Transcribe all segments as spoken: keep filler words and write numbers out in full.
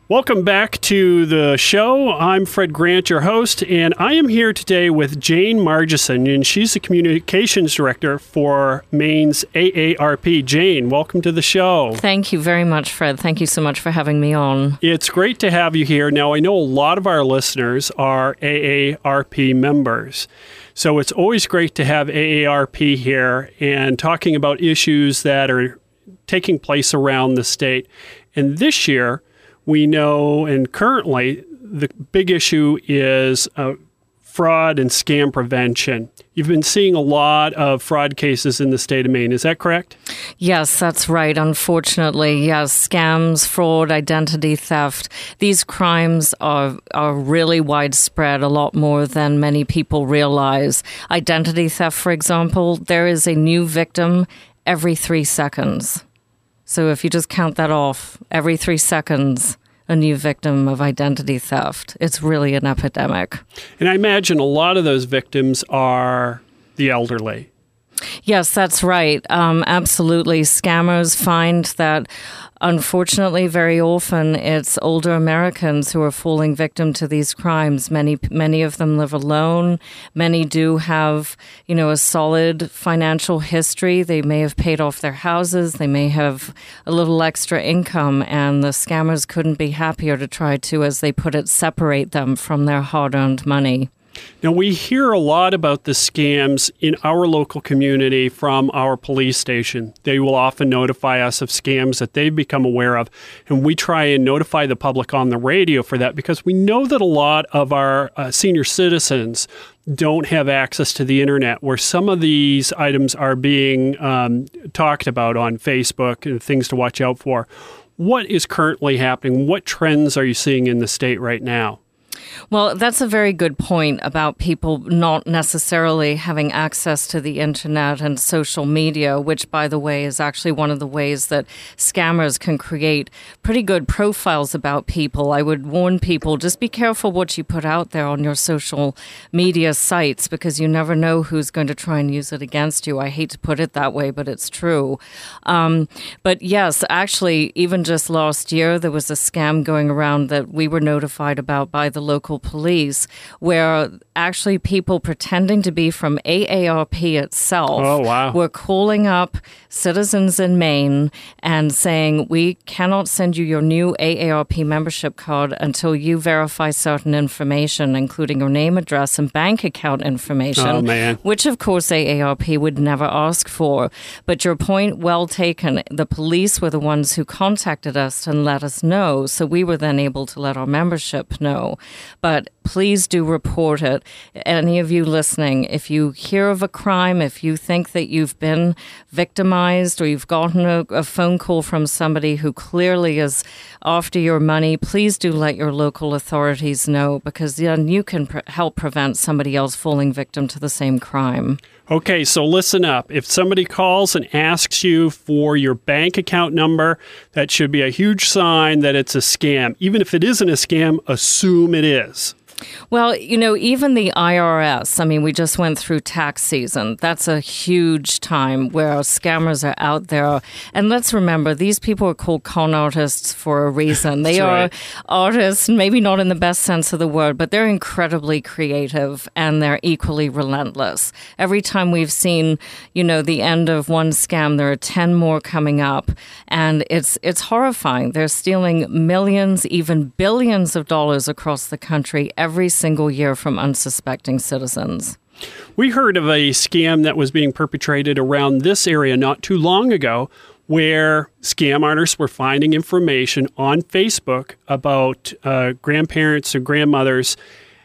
Welcome back to the show. I'm Fred Grant, your host, and I am here today with Jane Margison, and she's the Communications Director for Maine's A A R P. Jane, welcome to the show. Thank you very much, Fred. Thank you so much for having me on. It's great to have you here. Now, I know a lot of our listeners are A A R P members, so it's always great to have A A R P here and talking about issues that are taking place around the state. And this year, we know, and currently, the big issue is uh, fraud and scam prevention. You've been seeing a lot of fraud cases in the state of Maine. Is that correct? Yes, that's right. Unfortunately, yes, scams, fraud, identity theft, these crimes are are really widespread, a lot more than many people realize. Identity theft, for example, there is a new victim every three seconds. So if you just count that off, every three seconds, a new victim of identity theft. It's really an epidemic. And I imagine a lot of those victims are the elderly. Yes, that's right. Um, absolutely. Scammers find that, unfortunately, very often it's older Americans who are falling victim to these crimes. Many, many of them live alone. Many do have, you know, a solid financial history. They may have paid off their houses. They may have a little extra income, and the scammers couldn't be happier to try to, as they put it, separate them from their hard-earned money. Now, we hear a lot about the scams in our local community from our police station. They will often notify us of scams that they've become aware of, and we try and notify the public on the radio for that because we know that a lot of our uh, senior citizens don't have access to the internet, where some of these items are being um, talked about on Facebook and things to watch out for. What is currently happening? What trends are you seeing in the state right now? Well, that's a very good point about people not necessarily having access to the internet and social media, which, by the way, is actually one of the ways that scammers can create pretty good profiles about people. I would warn people, just be careful what you put out there on your social media sites, because you never know who's going to try and use it against you. I hate to put it that way, but it's true. Um, but yes, actually, even just last year, there was a scam going around that we were notified about by the local police, where actually people pretending to be from A A R P itself oh, wow. were calling up citizens in Maine and saying, we cannot send you your new A A R P membership card until you verify certain information, including your name, address, and bank account information, oh, man. which, of course, A A R P would never ask for. But your point, well taken. The police were the ones who contacted us and let us know, so we were then able to let our membership know. But please do report it. Any of you listening, if you hear of a crime, if you think that you've been victimized or you've gotten a, a phone call from somebody who clearly is after your money, please do let your local authorities know, because then you can pre- help prevent somebody else falling victim to the same crime. Okay, so listen up. If somebody calls and asks you for your bank account number, that should be a huge sign that it's a scam. Even if it isn't a scam, assume it is. Well, you know, even the I R S, I mean, we just went through tax season. That's a huge time where scammers are out there. And let's remember, these people are called con artists for a reason. They are right. artists, maybe not in the best sense of the word, but they're incredibly creative and they're equally relentless. Every time we've seen, you know, the end of one scam, there are ten more coming up. And it's it's horrifying. They're stealing millions, even billions of dollars across the country every single year from unsuspecting citizens. We heard of a scam that was being perpetrated around this area not too long ago, where scam artists were finding information on Facebook about uh, grandparents or grandmothers,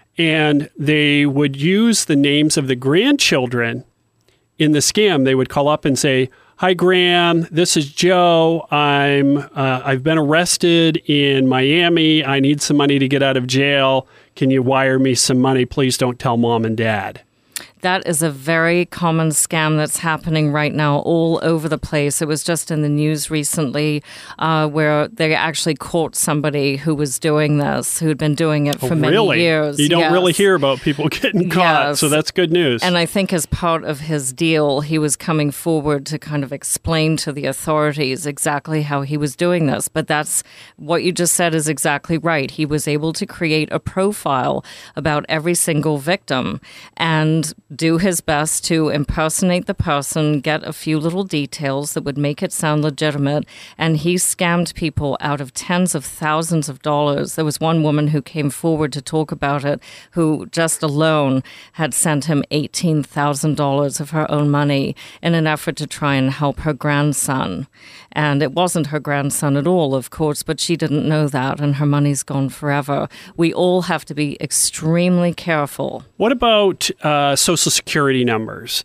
and they would use the names of the grandchildren in the scam. They would call up and say, "Hi, Graham, this is Joe. I'm, uh, I've been arrested in Miami. I need some money to get out of jail. Can you wire me some money? Please don't tell mom and dad." That is a very common scam that's happening right now all over the place. It was just in the news recently uh, where they actually caught somebody who was doing this, who had been doing it for oh, many really? years. You don't yes. really hear about people getting caught, yes. so that's good news. And I think as part of his deal, he was coming forward to kind of explain to the authorities exactly how he was doing this. But that's what you just said is exactly right. He was able to create a profile about every single victim and do his best to impersonate the person, get a few little details that would make it sound legitimate, and he scammed people out of tens of thousands of dollars. There was one woman who came forward to talk about it who just alone had sent him eighteen thousand dollars of her own money in an effort to try and help her grandson. And it wasn't her grandson at all, of course, but she didn't know that, and her money's gone forever. We all have to be extremely careful. What about uh, Social Security numbers?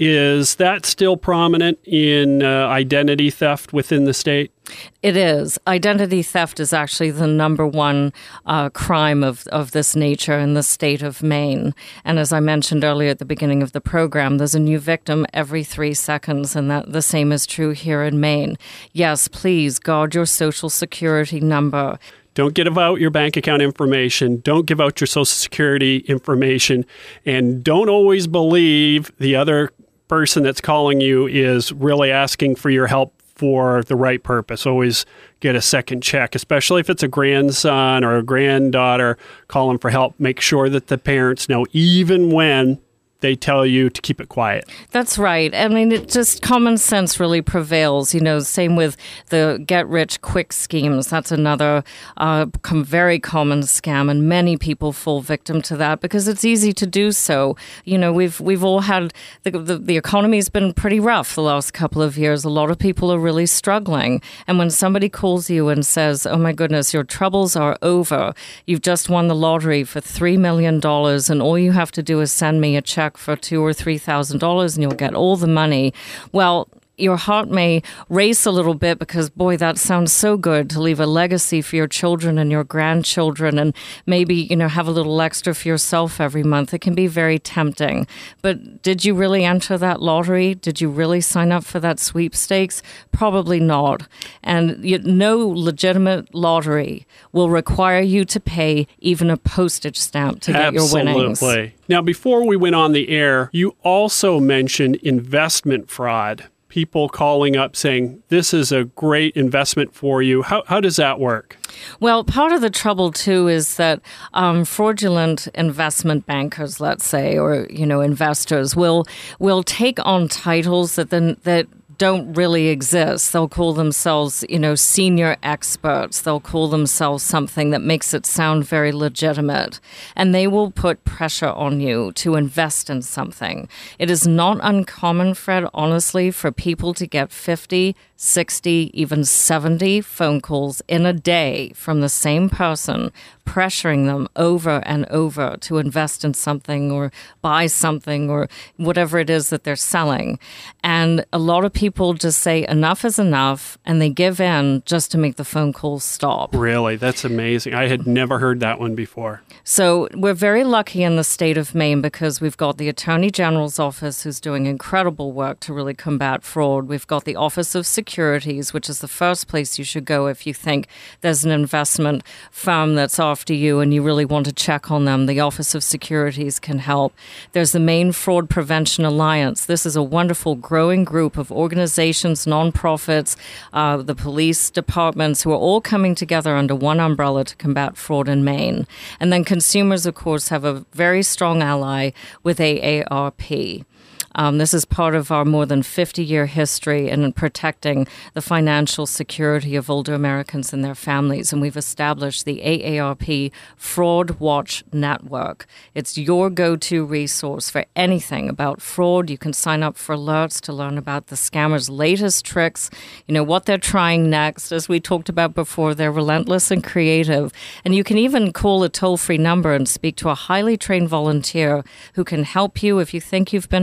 Is that still prominent in uh, identity theft within the state? It is. Identity theft is actually the number one uh, crime of, of this nature in the state of Maine. And as I mentioned earlier at the beginning of the program, there's a new victim every three seconds, and that the same is true here in Maine. Yes, please guard your Social Security number. Don't give out your bank account information. Don't give out your Social Security information. And don't always believe the other person that's calling you is really asking for your help for the right purpose. Always get a second check, especially if it's a grandson or a granddaughter calling for help. Make sure that the parents know, even when they tell you to keep it quiet. That's right. I mean, it just common sense really prevails. You know, same with the get-rich-quick schemes. That's another uh, com- very common scam, and many people fall victim to that because it's easy to do so. You know, we've we've all had the, the the economy's been pretty rough the last couple of years. A lot of people are really struggling, and when somebody calls you and says, "Oh my goodness, your troubles are over. You've just won the lottery for three million dollars, and all you have to do is send me a check for two or three thousand dollars, and you'll get all the money." Well, your heart may race a little bit because, boy, that sounds so good to leave a legacy for your children and your grandchildren, and maybe, you know, have a little extra for yourself every month. It can be very tempting. But did you really enter that lottery? Did you really sign up for that sweepstakes? Probably not. And you, no legitimate lottery will require you to pay even a postage stamp to get Absolutely. your winnings. Absolutely. Now, before we went on the air, you also mentioned investment fraud. People calling up saying, this is a great investment for you. How how does that work? Well, part of the trouble, too, is that um, fraudulent investment bankers, let's say, or, you know, investors will will take on titles that then that don't really exist. They'll call themselves, you know, senior experts. They'll call themselves something that makes it sound very legitimate. And they will put pressure on you to invest in something. It is not uncommon, Fred, honestly, for people to get fifty, sixty, even seventy phone calls in a day from the same person, pressuring them over and over to invest in something or buy something or whatever it is that they're selling. And a lot of people just say enough is enough, and they give in just to make the phone calls stop. Really? That's amazing. I had never heard that one before. So we're very lucky in the state of Maine because we've got the Attorney General's office who's doing incredible work to really combat fraud. We've got the Office of Securities, which is the first place you should go if you think there's an investment firm that's after you and you really want to check on them. The Office of Securities can help. There's the Maine Fraud Prevention Alliance. This is a wonderful growing group of organizations, nonprofits, uh, the police departments who are all coming together under one umbrella to combat fraud in Maine. And then consumers, of course, have a very strong ally with A A R P. Um, this is part of our more than fifty-year history in protecting the financial security of older Americans and their families. And we've established the A A R P Fraud Watch Network. It's your go-to resource for anything about fraud. You can sign up for alerts to learn about the scammers' latest tricks, you know, what they're trying next. As we talked about before, they're relentless and creative. And you can even call a toll-free number and speak to a highly trained volunteer who can help you if you think you've been a victim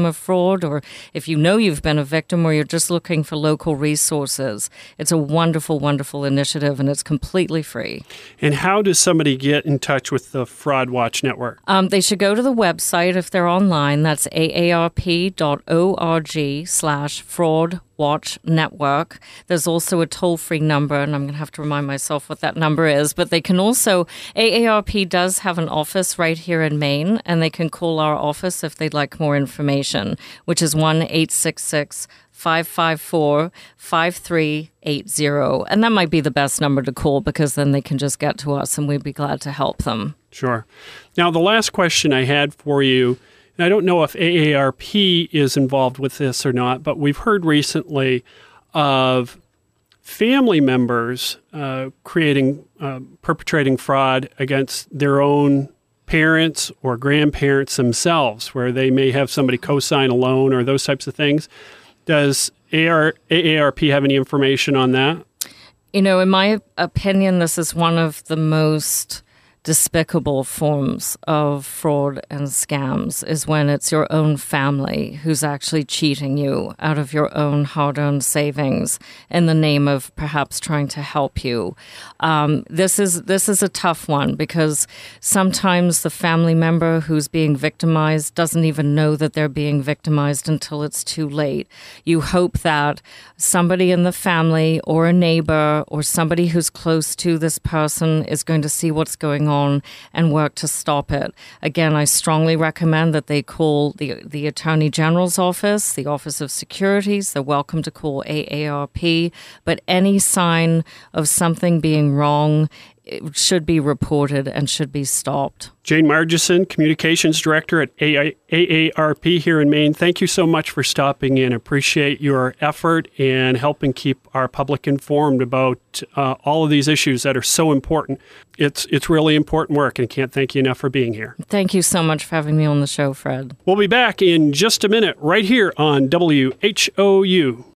victim of fraud, or if you know you've been a victim, or you're just looking for local resources. It's a wonderful, wonderful initiative, and it's completely free. And how does somebody get in touch with the Fraud Watch Network? Um, they should go to the website if they're online. That's A A R P dot org slash fraud watch network. There's also a toll-free number, and I'm going to have to remind myself what that number is, but they can also, A A R P does have an office right here in Maine, and they can call our office if they'd like more information, which is one eight six six, five five four, five three eight zero. And that might be the best number to call, because then they can just get to us and we'd be glad to help them. Sure. Now, the last question I had for you, and I don't know if A A R P is involved with this or not, but we've heard recently of family members uh, creating, uh, perpetrating fraud against their own parents or grandparents themselves, where they may have somebody co-sign a loan or those types of things. Does A A R P have any information on that? You know, in my opinion, this is one of the most despicable forms of fraud and scams, is when it's your own family who's actually cheating you out of your own hard-earned savings in the name of perhaps trying to help you. Um, this is this is a tough one, because sometimes the family member who's being victimized doesn't even know that they're being victimized until it's too late. You hope that somebody in the family or a neighbor or somebody who's close to this person is going to see what's going on and work to stop it. Again, I strongly recommend that they call the, the Attorney General's office, the Office of Securities. They're welcome to call A A R P, but any sign of something being wrong, it should be reported and should be stopped. Jane Margison, Communications Director at A A R P here in Maine, thank you so much for stopping in. Appreciate your effort and helping keep our public informed about uh, all of these issues that are so important. It's it's really important work, and can't thank you enough for being here. Thank you so much for having me on the show, Fred. We'll be back in just a minute right here on W H O U.